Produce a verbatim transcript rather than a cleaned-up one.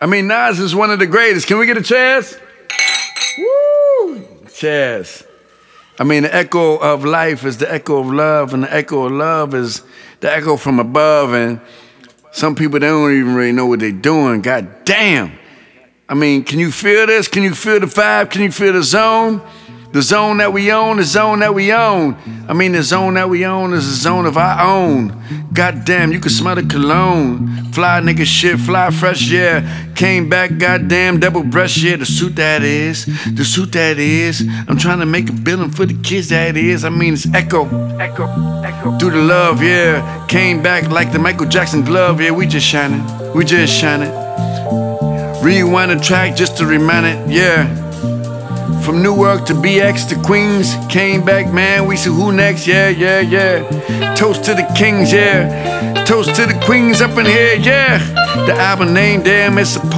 I mean, Nas is one of the greatest. Can we get a cheers? Woo! Cheers. I mean, the echo of life is the echo of love, and the echo of love is the echo from above, and some people, they don't even really know what they're doing. God damn. I mean, can you feel this? Can you feel the vibe? Can you feel the zone? The zone that we own, the zone that we own. I mean, the zone that we own is the zone of our own. Goddamn, you can smell the cologne. Fly nigga shit, fly fresh, yeah. Came back, goddamn, double breast, yeah. The suit that is, the suit that is. I'm trying to make a billing for the kids that is. I mean, it's echo, echo, echo. Do the love, yeah. Came back like the Michael Jackson glove, yeah. We just shining, we just shining. Rewind the track just to remind it, yeah. From Newark to B X to Queens, came back, man, we see who next, yeah, yeah, yeah. Toast to the kings, yeah. Toast to the queens up in here, yeah. The album name, damn, it's a